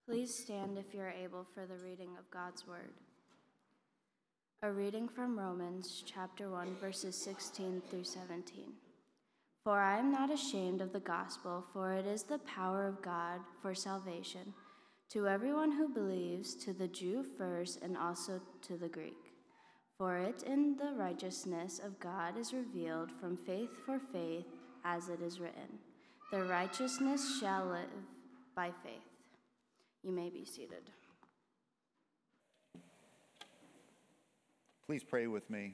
Please stand if you are able for the reading of God's Word. A reading from Romans chapter 1, verses 16 through 17. For I am not ashamed of the gospel, for it is the power of God for salvation to everyone who believes, to the Jew first and also to the Greek. For it in the righteousness of God is revealed from faith for faith, as it is written, the righteousness shall live by faith. You may be seated. Please pray with me.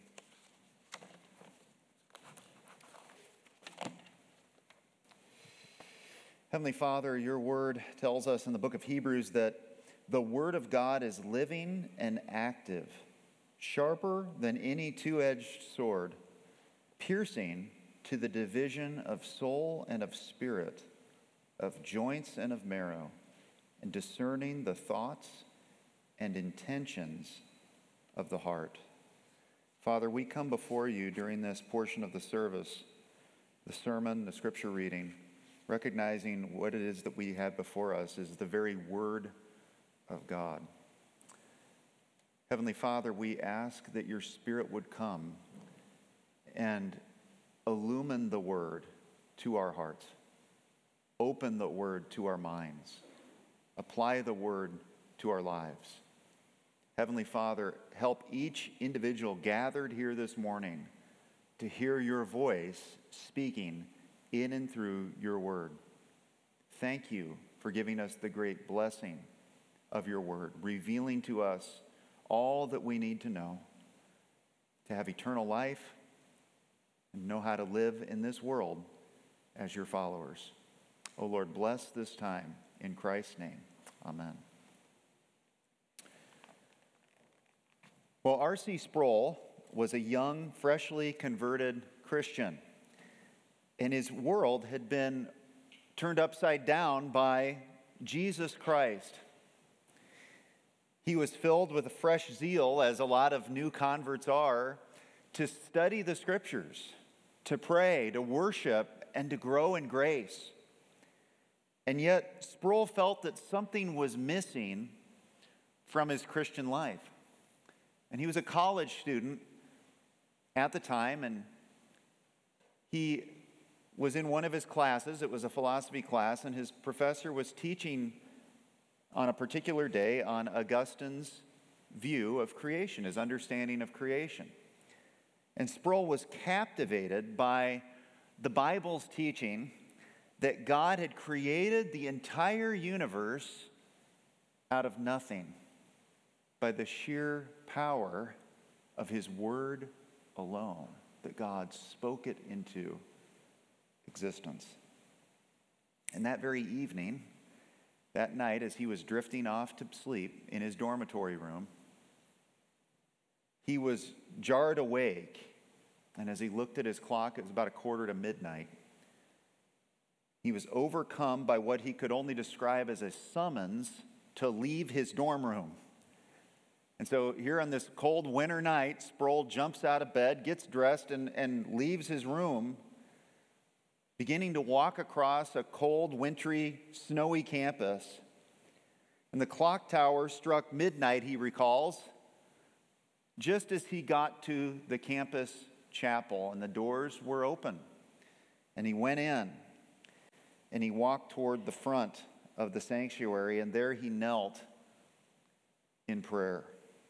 Heavenly Father, your word tells us in the book of Hebrews that the word of God is living and active, sharper than any two-edged sword, piercing to the division of soul and of spirit, of joints and of marrow, and discerning the thoughts and intentions of the heart. Father, we come before you during this portion of the service, the sermon, the scripture reading, recognizing what it is that we have before us is the very word of God. Heavenly Father, we ask that your Spirit would come and illumine the word to our hearts, open the word to our minds, apply the word to our lives. Heavenly Father, help each individual gathered here this morning to hear your voice speaking in and through your word. Thank you for giving us the great blessing of your word, revealing to us all that we need to know to have eternal life and know how to live in this world as your followers. Oh Lord, bless this time in Christ's name. Amen. Well, R.C. Sproul was a young, freshly converted Christian, and his world had been turned upside down by Jesus Christ. He was filled with a fresh zeal, as a lot of new converts are, to study the Scriptures, to pray, to worship, and to grow in grace. And yet, Sproul felt that something was missing from his Christian life. And he was a college student at the time, and he was in one of his classes. It was a philosophy class, and his professor was teaching on a particular day on Augustine's view of creation, his understanding of creation. And Sproul was captivated by the Bible's teaching that God had created the entire universe out of nothing by the sheer power of his word alone, that God spoke it into existence. And that very evening, that night, as he was drifting off to sleep in his dormitory room, he was jarred awake. And as he looked at his clock, it was about midnight. He was overcome by what he could only describe as a summons to leave his dorm room. And so here on this cold winter night, Sproul jumps out of bed, gets dressed, and leaves his room, beginning to walk across a cold, wintry, snowy campus. And the clock tower struck midnight, he recalls, just as he got to the campus chapel, and the doors were open. And he went in, and he walked toward the front of the sanctuary, and there he knelt in prayer.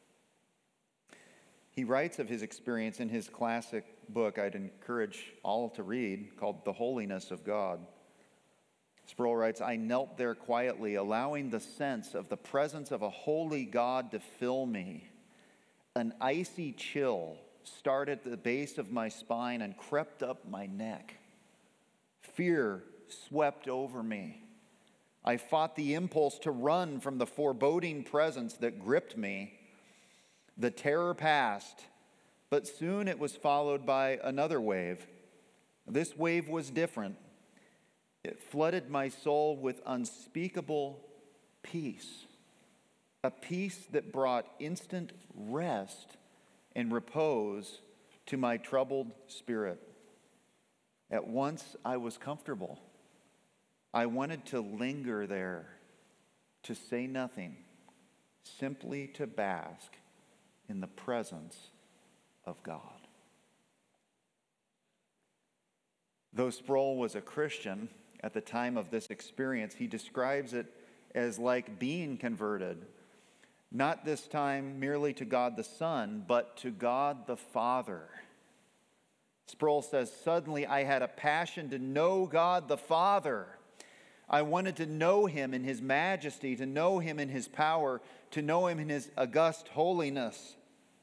He writes of his experience in his classic book I'd encourage all to read, called The Holiness of God. Sproul writes, I knelt there quietly, allowing the sense of the presence of a holy God to fill me. An icy chill started at the base of my spine and crept up my neck. Fear swept over me. I fought the impulse to run from the foreboding presence that gripped me. The terror passed, but soon it was followed by another wave. This wave was different. It flooded my soul with unspeakable peace, a peace that brought instant rest and repose to my troubled spirit. At once I was comfortable. I wanted to linger there to say nothing, simply to bask in the presence of God. Though Sproul was a Christian at the time of this experience, he describes it as like being converted, not this time merely to God the Son, but to God the Father. Sproul says, "Suddenly I had a passion to know God the Father. I wanted to know him in his majesty, to know him in his power, to know him in his august holiness."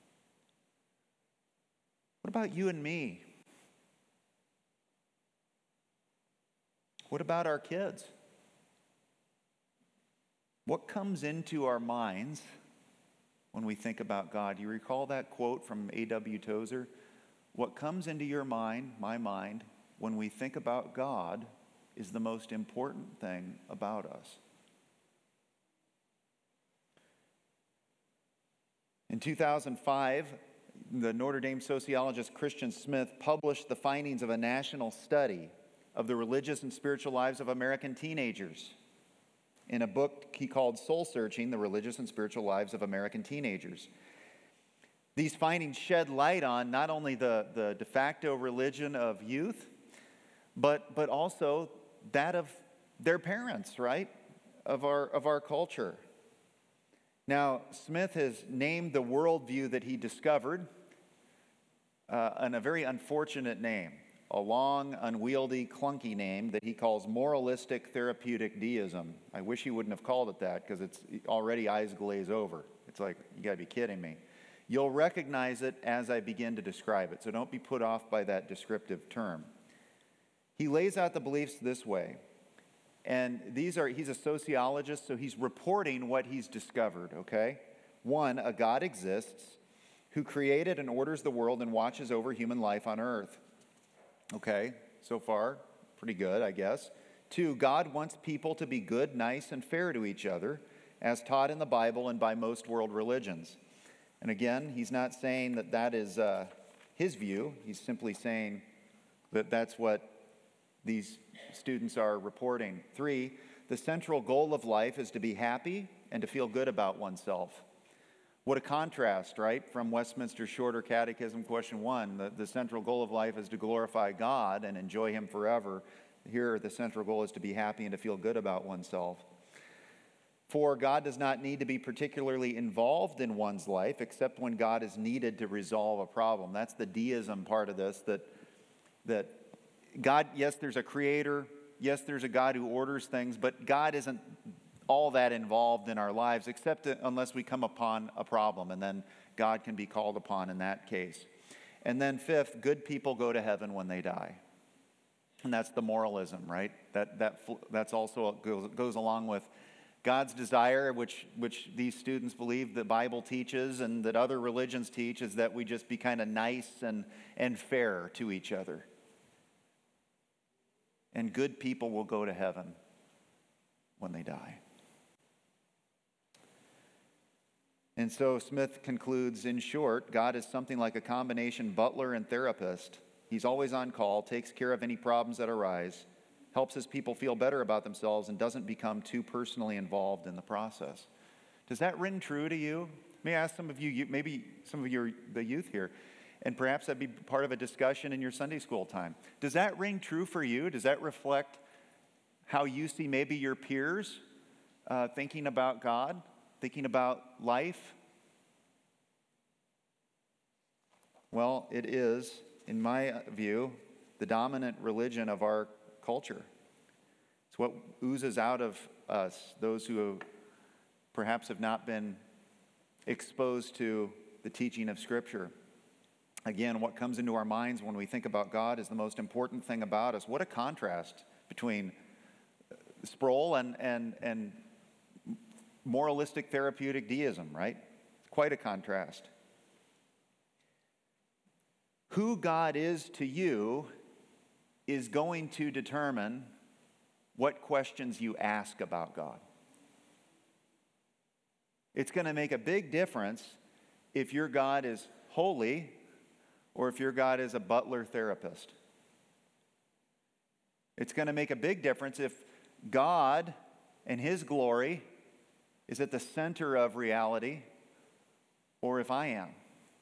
What about you and me? What about our kids? What comes into our minds when we think about God? Do you recall that quote from A.W. Tozer? What comes into your mind, my mind, when we think about God is the most important thing about us. In 2005, the Notre Dame sociologist Christian Smith published the findings of a national study of the religious and spiritual lives of American teenagers in a book he called Soul Searching: The Religious and Spiritual Lives of American Teenagers. These findings shed light on not only the de facto religion of youth, but also that of their parents, right? Of our culture. Now, Smith has named the worldview that he discovered and a very unfortunate name, a long, unwieldy, clunky name that he calls moralistic therapeutic deism. I wish he wouldn't have called it that, because it's already eyes glaze over. It's like, you got to be kidding me. You'll recognize it as I begin to describe it, so don't be put off by that descriptive term. He lays out the beliefs this way, and he's a sociologist, so he's reporting what he's discovered, okay? 1, a God exists who created and orders the world and watches over human life on earth. Okay, so far, pretty good, I guess. 2, God wants people to be good, nice, and fair to each other, as taught in the Bible and by most world religions. And again, he's not saying that that is his view. He's simply saying that that's what these students are reporting. 3, the central goal of life is to be happy and to feel good about oneself. What a contrast, right, from Westminster's Shorter Catechism, question 1. The central goal of life is to glorify God and enjoy him forever. Here, the central goal is to be happy and to feel good about oneself. 4, God does not need to be particularly involved in one's life except when God is needed to resolve a problem. That's the deism part of this, that God, yes, there's a creator, yes, there's a God who orders things, but God isn't all that involved in our lives, except unless we come upon a problem, and then God can be called upon in that case. And then 5th, good people go to heaven when they die. And that's the moralism, right? That's also goes along with God's desire, which these students believe the Bible teaches and that other religions teach, is that we just be kind of nice and fair to each other. And good people will go to heaven when they die. And so Smith concludes, in short, God is something like a combination butler and therapist. He's always on call, takes care of any problems that arise, helps his people feel better about themselves, and doesn't become too personally involved in the process. Does that ring true to you? May I ask some of you, maybe some of the youth here, and perhaps that'd be part of a discussion in your Sunday school time. Does that ring true for you? Does that reflect how you see maybe your peers thinking about God, thinking about life? Well, it is, in my view, the dominant religion of our culture. It's what oozes out of us, those who perhaps have not been exposed to the teaching of Scripture. Again, what comes into our minds when we think about God is the most important thing about us. What a contrast between Sproul and moralistic therapeutic deism, right? Quite a contrast. Who God is to you is going to determine what questions you ask about God. It's going to make a big difference if your God is holy or if your God is a butler therapist. It's going to make a big difference if God and his glory is at the center of reality, or if I am.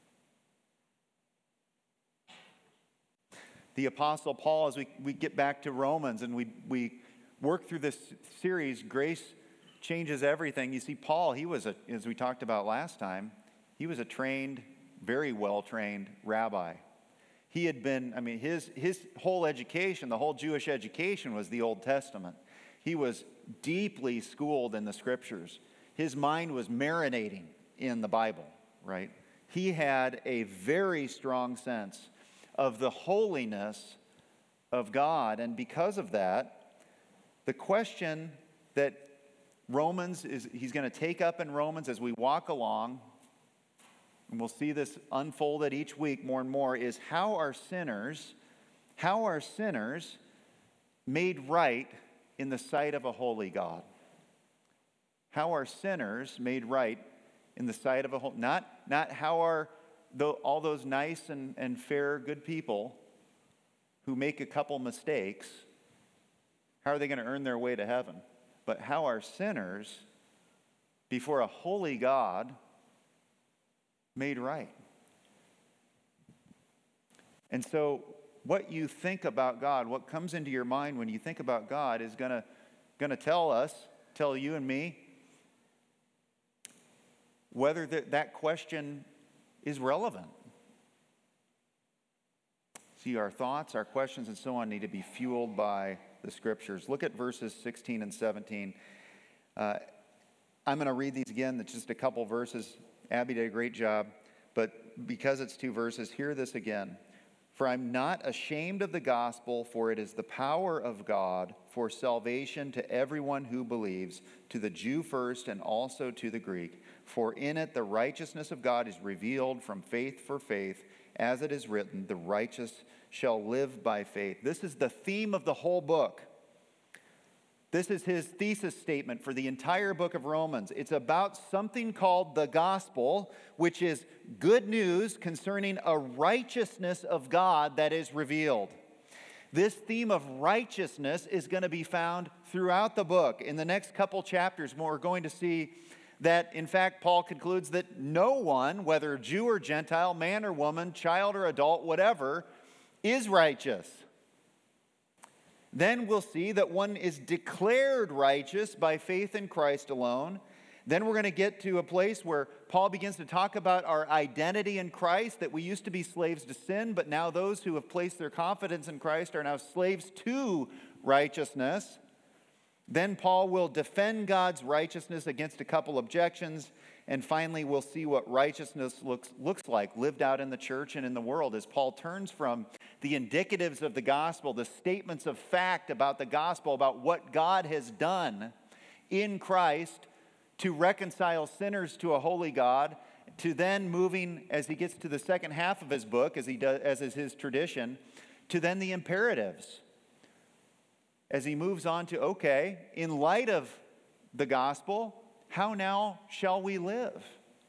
The Apostle Paul, as we get back to Romans and we work through this series, Grace Changes Everything. You see, Paul, as we talked about last time, he was a trained, very well-trained rabbi. He had been, his whole education, the whole Jewish education was the Old Testament. He was deeply schooled in the Scriptures. His mind was marinating in the Bible, right? He had a very strong sense of the holiness of God. And because of that, the question that he's going to take up in Romans as we walk along, and we'll see this unfolded each week more and more, is how are sinners made right in the sight of a holy God? How are sinners made right in the sight of a holy, not how are all those nice and fair good people who make a couple mistakes, how are they going to earn their way to heaven? But how are sinners before a holy God made right? And so what you think about God, what comes into your mind when you think about God is going to tell you and me, whether that question is relevant. See, our thoughts, our questions, and so on need to be fueled by the Scriptures. Look at verses 16 and 17. I'm going to read these again. It's just a couple verses. Abby did a great job. But because it's 2 verses, hear this again. For I'm not ashamed of the gospel, for it is the power of God for salvation to everyone who believes, to the Jew first and also to the Greek. For in it the righteousness of God is revealed from faith for faith, as it is written, the righteous shall live by faith. This is the theme of the whole book. This is his thesis statement for the entire book of Romans. It's about something called the gospel, which is good news concerning a righteousness of God that is revealed. This theme of righteousness is going to be found throughout the book. In the next couple chapters, we're going to see that, in fact, Paul concludes that no one, whether Jew or Gentile, man or woman, child or adult, whatever, is righteous. Then we'll see that one is declared righteous by faith in Christ alone. Then we're going to get to a place where Paul begins to talk about our identity in Christ, that we used to be slaves to sin, but now those who have placed their confidence in Christ are now slaves to righteousness. Then Paul will defend God's righteousness against a couple objections. And finally, we'll see what righteousness looks like lived out in the church and in the world as Paul turns from the indicatives of the gospel, the statements of fact about the gospel, about what God has done in Christ to reconcile sinners to a holy God, to then moving, as he gets to the second half of his book, as is his tradition, to then the imperatives. As he moves on to, okay, in light of the gospel, how now shall we live?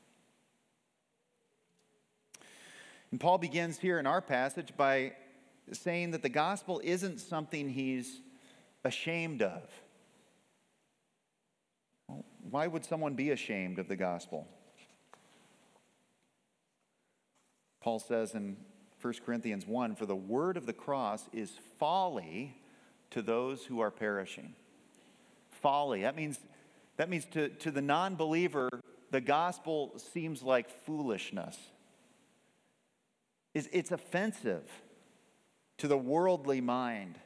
And Paul begins here in our passage by saying that the gospel isn't something he's ashamed of. Well, why would someone be ashamed of the gospel? Paul says in 1 Corinthians 1, for the word of the cross is folly to those who are perishing. Folly. That means to the non-believer, the gospel seems like foolishness. It's offensive to the worldly mind.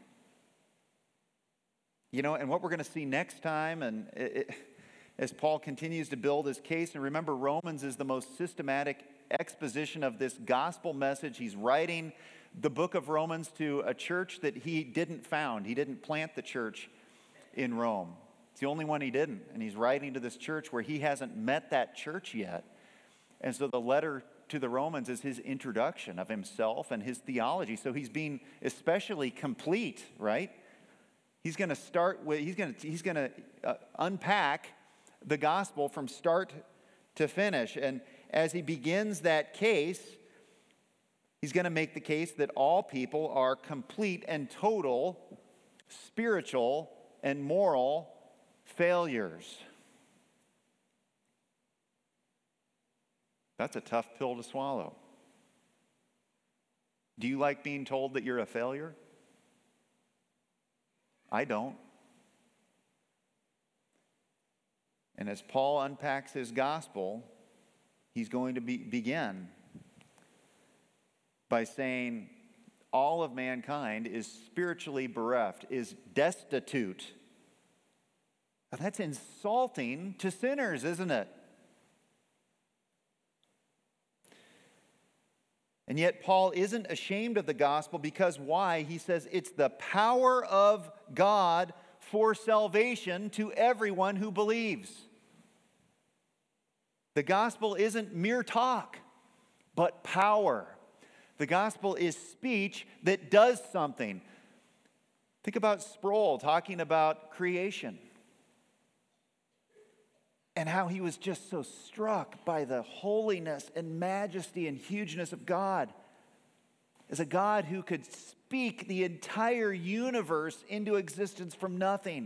And what we're going to see next time, and as Paul continues to build his case, and remember, Romans is the most systematic exposition of this gospel message. He's writing the book of Romans to a church that he didn't found. He didn't plant the church in Rome. It's the only one he didn't. And he's writing to this church where he hasn't met that church yet. And so the letter to the Romans is his introduction of himself and his theology. So he's being especially complete, right? He's going to unpack the gospel from start to finish. And as he begins that case, he's going to make the case that all people are complete and total spiritual and moral failures. That's a tough pill to swallow. Do you like being told that you're a failure? I don't. And as Paul unpacks his gospel, he's going to begin by saying all of mankind is spiritually bereft, is destitute. Now, that's insulting to sinners, isn't it? And yet Paul isn't ashamed of the gospel because why? He says it's the power of God for salvation to everyone who believes. The gospel isn't mere talk, but power. The gospel is speech that does something. Think about Sproul talking about creation and how he was just so struck by the holiness and majesty and hugeness of God as a God who could speak the entire universe into existence from nothing.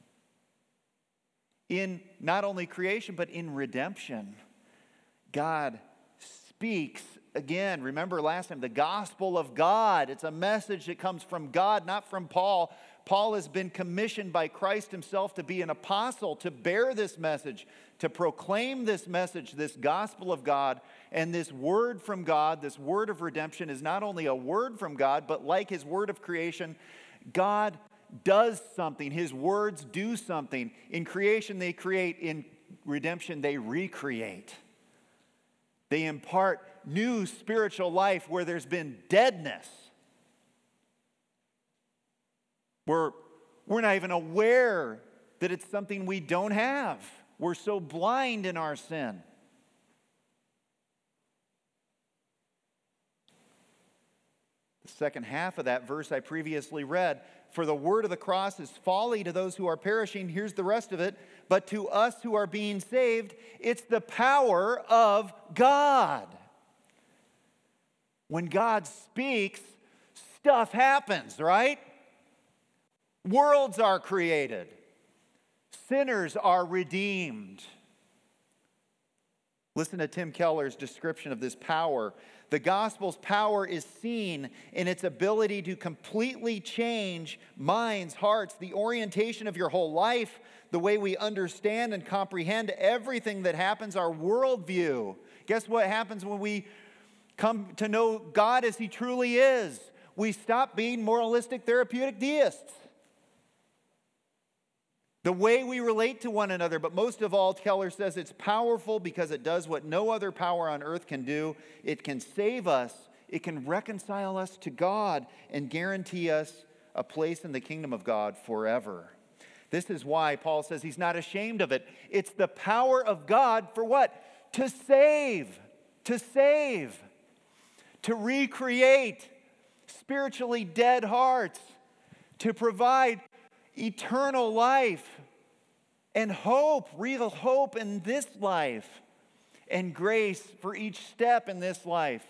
In not only creation, but in redemption, God speaks again. Remember last time, the gospel of God. It's a message that comes from God, not from Paul. Paul has been commissioned by Christ himself to be an apostle, to bear this message, to proclaim this message, this gospel of God. And this word from God, this word of redemption is not only a word from God, but like his word of creation, God does something. His words do something. In creation they create, in redemption they recreate. They impart new spiritual life where there's been deadness. We're not even aware that it's something we don't have. We're so blind in our sin. The second half of that verse I previously read, for the word of the cross is folly to those who are perishing. Here's the rest of it. But to us who are being saved, it's the power of God. When God speaks, stuff happens, right? Worlds are created. Sinners are redeemed. Listen to Tim Keller's description of this power. The gospel's power is seen in its ability to completely change minds, hearts, the orientation of your whole life, the way we understand and comprehend everything that happens, our worldview. Guess what happens when we come to know God as he truly is? We stop being moralistic, therapeutic deists. The way we relate to one another, but most of all, Keller says it's powerful because it does what no other power on earth can do. It can save us, it can reconcile us to God, and guarantee us a place in the kingdom of God forever. This is why Paul says he's not ashamed of it. It's the power of God for what? To save, to recreate spiritually dead hearts, to provide eternal life and hope, real hope in this life, and grace for each step in this life.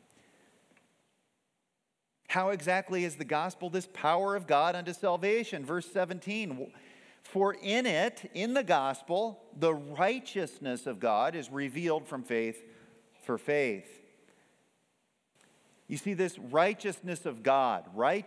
How exactly is the gospel this power of God unto salvation? Verse 17, for in it, in the gospel, the righteousness of God is revealed from faith for faith. You see, this righteousness of God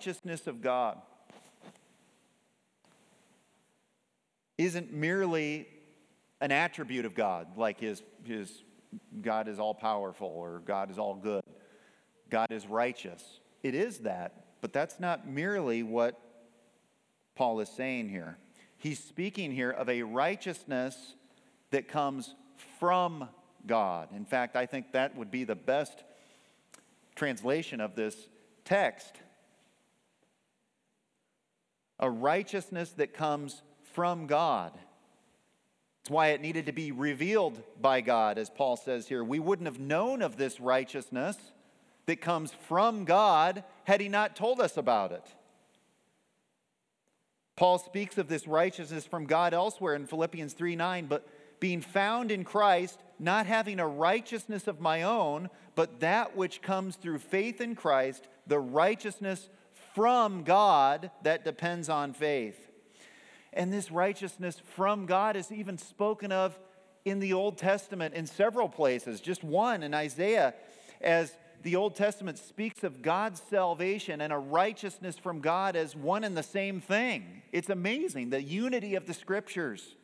isn't merely an attribute of God, like his God is all powerful or God is all good. God is righteous. It is that, but that's not merely what Paul is saying here. He's speaking here of a righteousness that comes from God. In fact, I think that would be the best translation of this text. A righteousness that comes from God. It's why it needed to be revealed by God, as Paul says here. We wouldn't have known of this righteousness that comes from God had he not told us about it. Paul speaks of this righteousness from God elsewhere in Philippians 3:9, but being found in Christ, not having a righteousness of my own, but that which comes through faith in Christ, the righteousness from God that depends on faith. And this righteousness from God is even spoken of in the Old Testament in several places, just one in Isaiah, as the Old Testament speaks of God's salvation and a righteousness from God as one and the same thing. It's amazing, the unity of the Scriptures.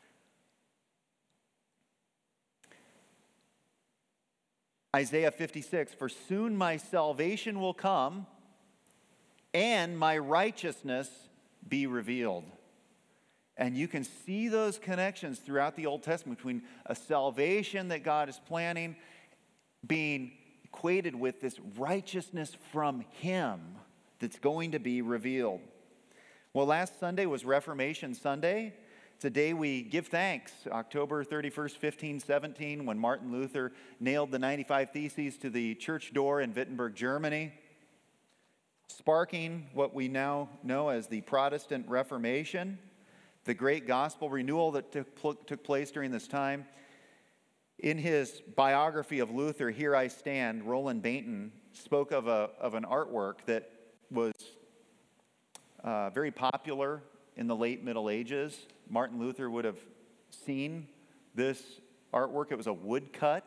Isaiah 56, for soon my salvation will come and my righteousness be revealed. And you can see those connections throughout the Old Testament between a salvation that God is planning being equated with this righteousness from Him that's going to be revealed. Well, last Sunday was Reformation Sunday. It's a day we give thanks. October 31st, 1517, when Martin Luther nailed the 95 Theses to the church door in Wittenberg, Germany, sparking what we now know as the Protestant Reformation, the great gospel renewal that took place during this time. In his biography of Luther, Here I Stand, Roland Bainton spoke of an artwork that was very popular in the late Middle Ages. Martin Luther would have seen this artwork. It was a woodcut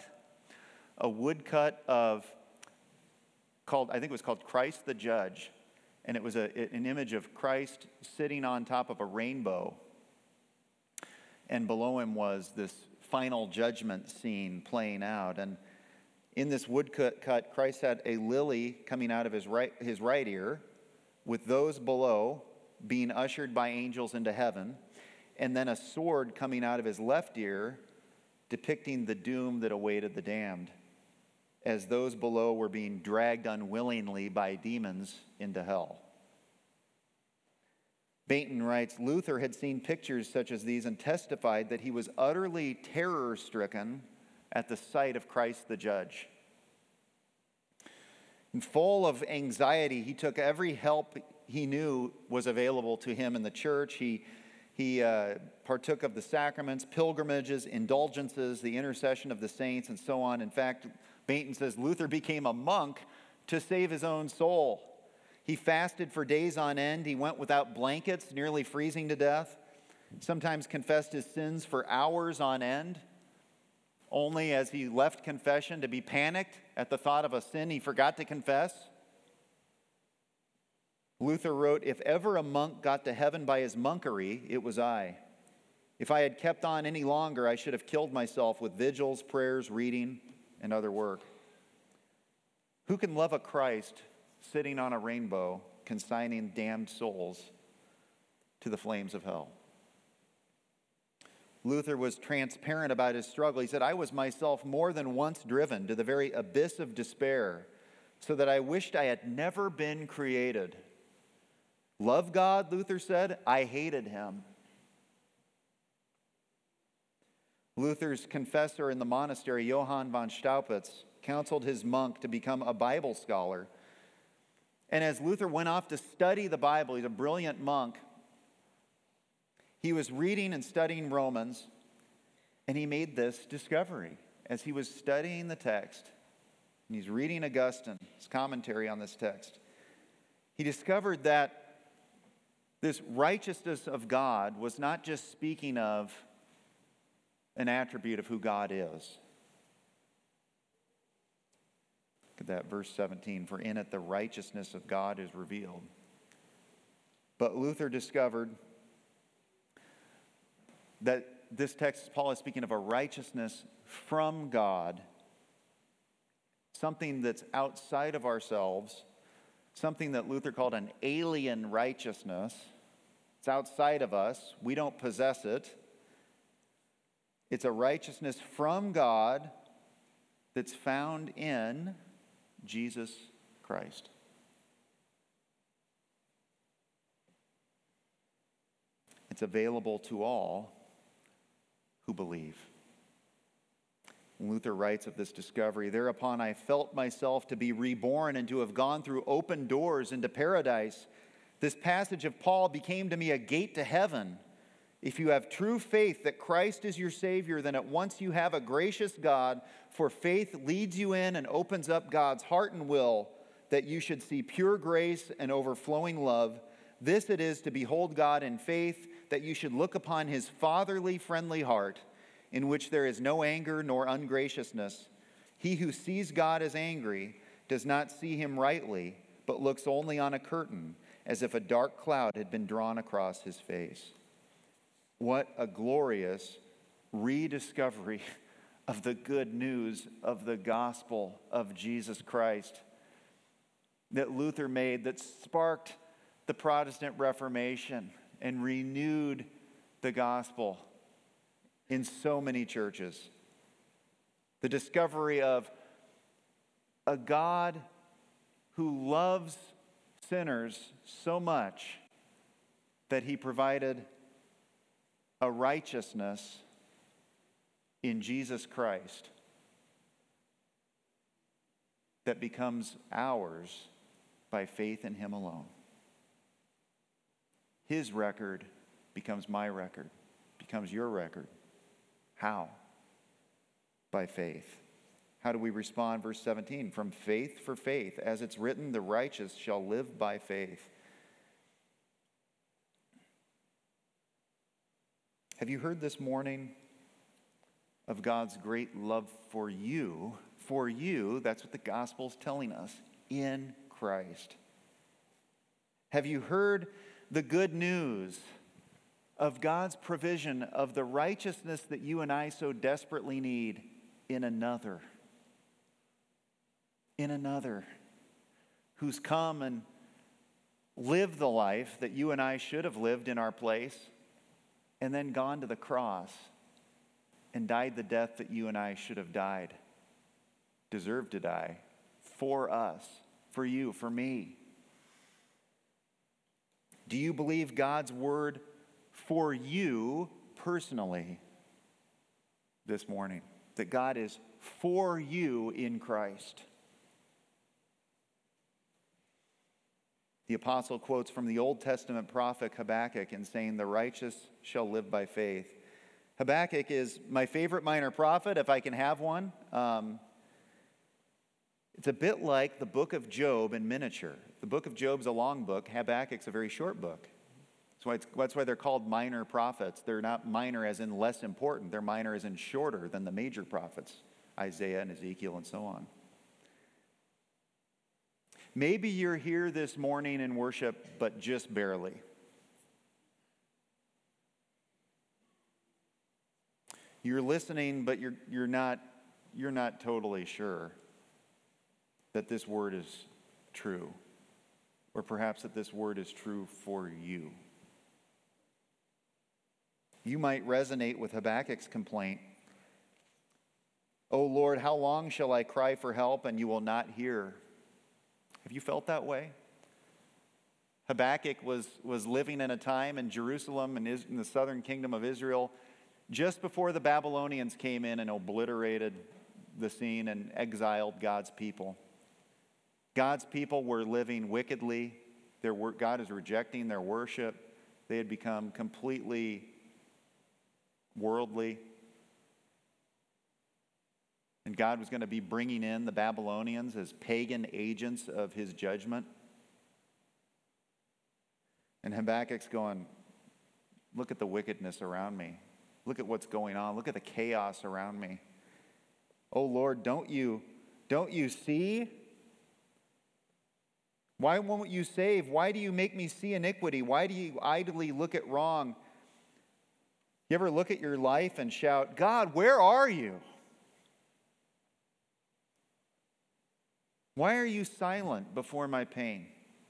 of, I think it was called Christ the Judge. And it was an image of Christ sitting on top of a rainbow. And below him was this final judgment scene playing out. And in this woodcut, Christ had a lily coming out of his right ear, with those below being ushered by angels into heaven, and then a sword coming out of his left ear, depicting the doom that awaited the damned, as those below were being dragged unwillingly by demons into hell. Bainton writes, Luther had seen pictures such as these and testified that he was utterly terror-stricken at the sight of Christ the Judge. And full of anxiety, he took every help he knew was available to him in the church. He partook of the sacraments, pilgrimages, indulgences, the intercession of the saints, and so on. In fact, Bainton says Luther became a monk to save his own soul. He fasted for days on end. He went without blankets, nearly freezing to death. Sometimes confessed his sins for hours on end, only as he left confession to be panicked at the thought of a sin he forgot to confess. Luther wrote, if ever a monk got to heaven by his monkery, it was I. If I had kept on any longer, I should have killed myself with vigils, prayers, reading, and other work. Who can love a Christ sitting on a rainbow, consigning damned souls to the flames of hell? Luther was transparent about his struggle. He said, I was myself more than once driven to the very abyss of despair, so that I wished I had never been created. Love God, Luther said, I hated him. Luther's confessor in the monastery, Johann von Staupitz, counseled his monk to become a Bible scholar. And as Luther went off to study the Bible, he's a brilliant monk, he was reading and studying Romans, and he made this discovery. As he was studying the text, and he's reading Augustine's commentary on this text, he discovered that this righteousness of God was not just speaking of an attribute of who God is. Look at that, verse 17. For in it the righteousness of God is revealed. But Luther discovered that this text, Paul is speaking of a righteousness from God, something that's outside of ourselves, something that Luther called an alien righteousness. It's outside of us. We don't possess it. It's a righteousness from God that's found in Jesus Christ. It's available to all who believe. Luther writes of this discovery, thereupon I felt myself to be reborn and to have gone through open doors into paradise. This passage of Paul became to me a gate to heaven. If you have true faith that Christ is your Savior, then at once you have a gracious God, for faith leads you in and opens up God's heart and will, that you should see pure grace and overflowing love. This it is to behold God in faith, that you should look upon his fatherly, friendly heart. in which there is no anger nor ungraciousness. He who sees God as angry does not see him rightly, but looks only on a curtain, as if a dark cloud had been drawn across his face. What a glorious rediscovery of the good news of the gospel of Jesus Christ that Luther made, that sparked the Protestant Reformation and renewed the gospel in so many churches. The discovery of a God who loves sinners so much that he provided a righteousness in Jesus Christ that becomes ours by faith in him alone. His record becomes my record, becomes your record. How? By faith. How do we respond? Verse 17, from faith for faith. As it's written, the righteous shall live by faith. Have you heard this morning of God's great love for you? For you, that's what the gospel's telling us, in Christ. Have you heard the good news of God's provision of the righteousness that you and I so desperately need in another? In another who's come and lived the life that you and I should have lived in our place, and then gone to the cross and died the death that you and I should have died, deserved to die, for us, for you, for me. Do you believe God's word for you personally this morning? That God is for you in Christ? The apostle quotes from the Old Testament prophet Habakkuk in saying, the righteous shall live by faith. Habakkuk is my favorite minor prophet, if I can have one. It's a bit like the book of Job in miniature. The book of Job's a long book. Habakkuk's a very short book. That's why they're called minor prophets. They're not minor as in less important. They're minor as in shorter than the major prophets, Isaiah and Ezekiel and so on. Maybe you're here this morning in worship, but just barely. You're listening, but you're not totally sure that this word is true, or perhaps that this word is true for you. You might resonate with Habakkuk's complaint. "O Lord, how long shall I cry for help and you will not hear?" Have you felt that way? Habakkuk was living in a time in Jerusalem and in the southern kingdom of Israel just before the Babylonians came in and obliterated the scene and exiled God's people. God's people were living wickedly. God is rejecting their worship. They had become completely worldly. And God was going to be bringing in the Babylonians as pagan agents of his judgment. And Habakkuk's going, look at the wickedness around me. Look at what's going on. Look at the chaos around me. Oh Lord, don't you see? Why won't you save? Why do you make me see iniquity? Why do you idly look at wrong? You ever look at your life and shout, God, where are you? Why are you silent before my pain?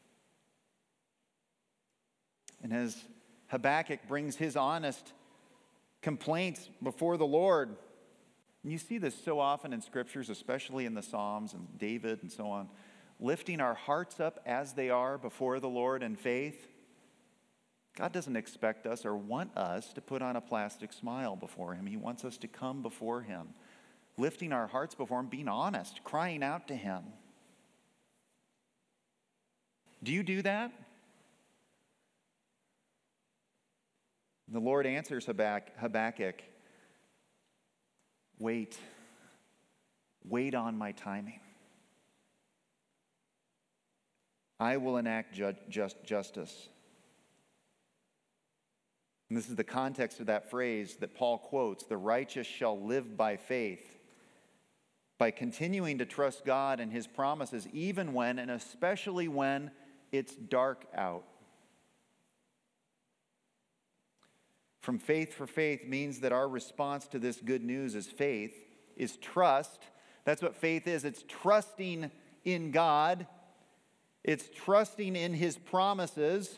And as Habakkuk brings his honest complaints before the Lord, and you see this so often in scriptures, especially in the Psalms and David and so on, lifting our hearts up as they are before the Lord in faith. God doesn't expect us or want us to put on a plastic smile before him. He wants us to come before him, lifting our hearts before him, being honest, crying out to him. Do you do that? The Lord answers Habakkuk, wait on my timing. I will enact justice. And this is the context of that phrase that Paul quotes, the righteous shall live by faith, by continuing to trust God and his promises, even when and especially when it's dark out. From faith for faith means that our response to this good news is faith, is trust. That's what faith is. It's trusting in God. It's trusting in his promises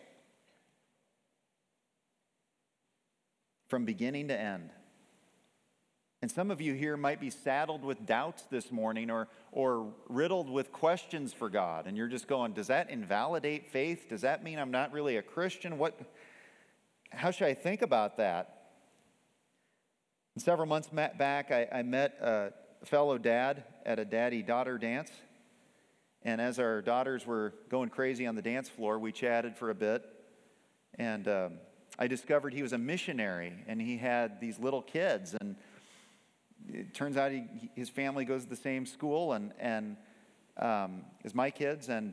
from beginning to end. And some of you here might be saddled with doubts this morning or riddled with questions for God. And you're just going, does that invalidate faith? Does that mean I'm not really a Christian? How should I think about that? And several months back, I met a fellow dad at a daddy-daughter dance. And as our daughters were going crazy on the dance floor, we chatted for a bit. And I discovered he was a missionary, and he had these little kids. And it turns out his family goes to the same school and as my kids. And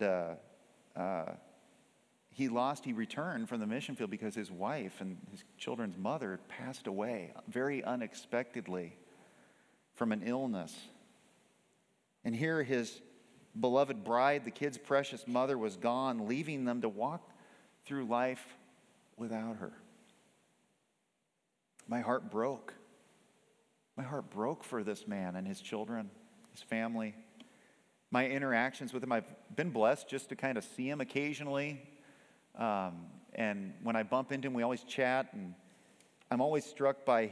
he returned from the mission field because his wife and his children's mother passed away very unexpectedly from an illness. And here his beloved bride, the kid's precious mother, was gone, leaving them to walk through life without her. My heart broke. My heart broke for this man and his children, his family. My interactions with him, I've been blessed just to kind of see him occasionally. And when I bump into him, we always chat, and I'm always struck by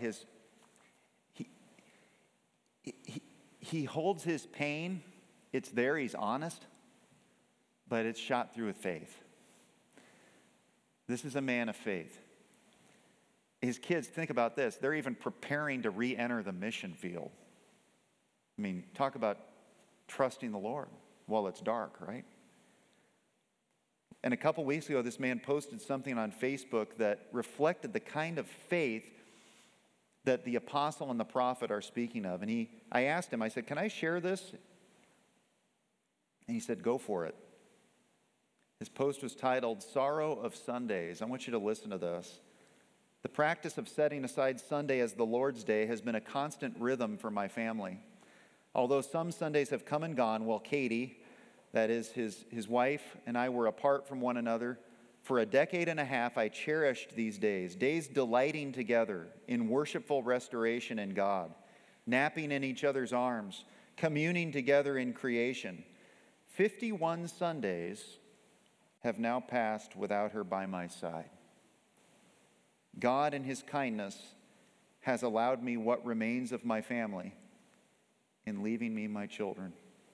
he holds his pain. It's there, he's honest, but it's shot through with faith. This is a man of faith. His kids, think about this, they're even preparing to re-enter the mission field. I mean, talk about trusting the Lord while it's dark, right? And a couple weeks ago, this man posted something on Facebook that reflected the kind of faith that the apostle and the prophet are speaking of. And I asked him, I said, can I share this? And he said, go for it. His post was titled, Sorrow of Sundays. I want you to listen to this. The practice of setting aside Sunday as the Lord's Day has been a constant rhythm for my family. Although some Sundays have come and gone, while Katie, that is his wife, and I were apart from one another, for a decade and a half I cherished these days delighting together in worshipful restoration in God, napping in each other's arms, communing together in creation. 51 Sundays have now passed without her by my side. God in his kindness has allowed me what remains of my family in leaving me my children.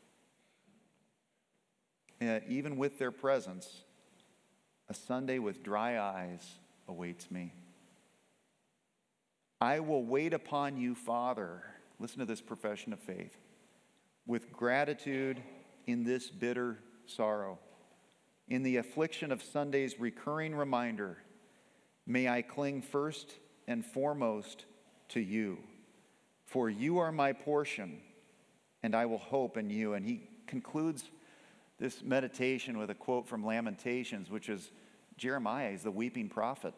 And even with their presence, a Sunday with dry eyes awaits me. I will wait upon you, Father, listen to this profession of faith, with gratitude in this bitter sorrow. In the affliction of Sunday's recurring reminder, may I cling first and foremost to you, for you are my portion, and I will hope in you. And he concludes this meditation with a quote from Lamentations, which is Jeremiah is the weeping prophet.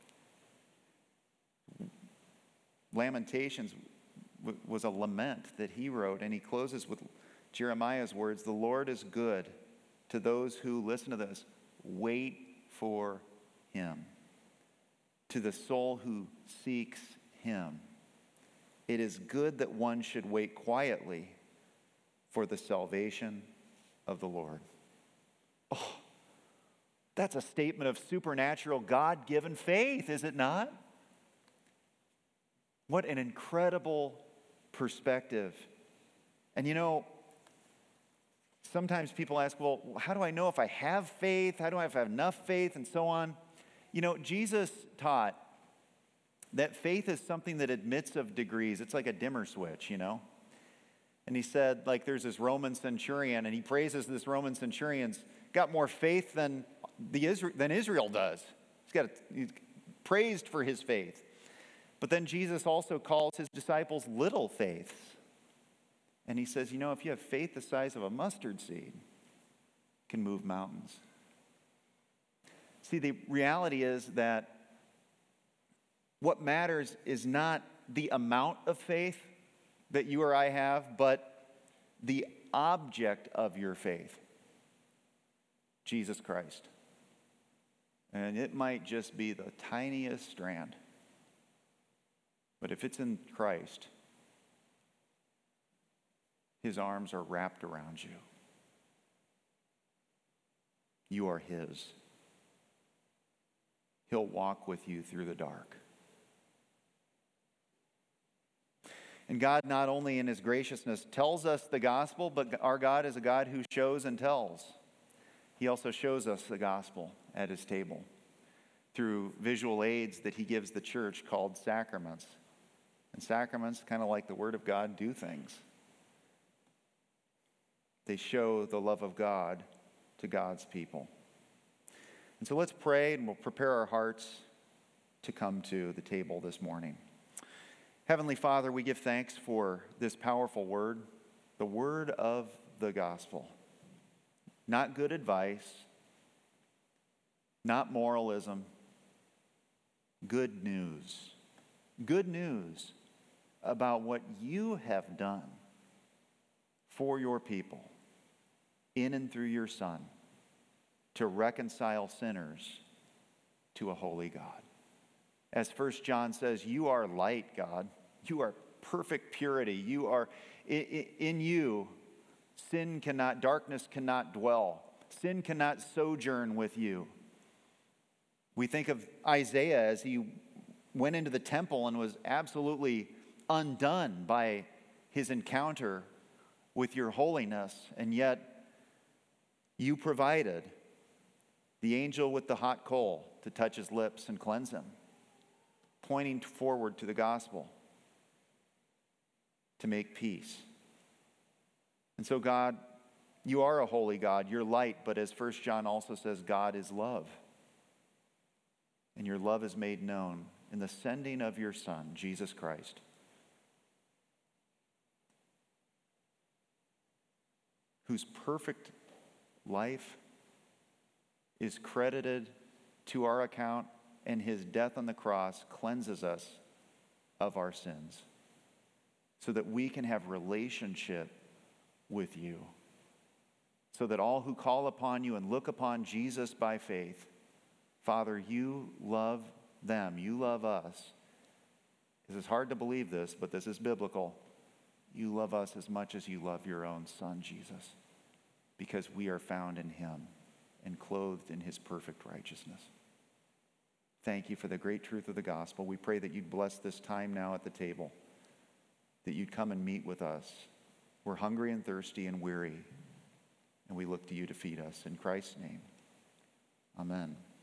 Lamentations was a lament that he wrote, and he closes with Jeremiah's words, the Lord is good to those who, listen to this, wait for him, to the soul who seeks him. It is good that one should wait quietly for the salvation of the Lord. Oh, that's a statement of supernatural, God-given faith, is it not? What an incredible perspective. And you know, sometimes people ask, well, how do I know if I have faith? How do I have enough faith? And so on. You know, Jesus taught that faith is something that admits of degrees. It's like a dimmer switch, you know? And he said, like, there's this Roman centurion, and he praises this Roman centurion's got more faith than Israel does. He's praised for his faith. But then Jesus also calls his disciples little faiths. And he says, you know, if you have faith the size of a mustard seed, it can move mountains. See, the reality is that what matters is not the amount of faith that you or I have, but the object of your faith, Jesus Christ. And it might just be the tiniest strand. But if it's in Christ, his arms are wrapped around you. You are his. He'll walk with you through the dark. And God, not only in his graciousness, tells us the gospel, but our God is a God who shows and tells. He also shows us the gospel at his table through visual aids that he gives the church called sacraments. And sacraments, kind of like the Word of God, do things. They show the love of God to God's people. And so let's pray, and we'll prepare our hearts to come to the table this morning. Heavenly Father, we give thanks for this powerful word, the word of the gospel. Not good advice, not moralism, good news. Good news about what you have done for your people in and through your Son to reconcile sinners to a holy God. As 1 John says, you are light, God. You are perfect purity. You are in you. Darkness cannot dwell. Sin cannot sojourn with you. We think of Isaiah as he went into the temple and was absolutely undone by his encounter with your holiness, and yet you provided the angel with the hot coal to touch his lips and cleanse him, pointing forward to the gospel to make peace. And so, God, you are a holy God. You're light, but as 1 John also says, God is love. And your love is made known in the sending of your Son, Jesus Christ, whose perfect life is credited to our account, and his death on the cross cleanses us of our sins so that we can have relationship with you, so that all who call upon you and look upon Jesus by faith, Father, you love them, you love us. This is hard to believe this, but this is biblical. You love us as much as you love your own Son, Jesus, because we are found in him and clothed in his perfect righteousness. Thank you for the great truth of the gospel. We pray that you'd bless this time now at the table, that you'd come and meet with us. We're hungry and thirsty and weary, and we look to you to feed us. In Christ's name, amen.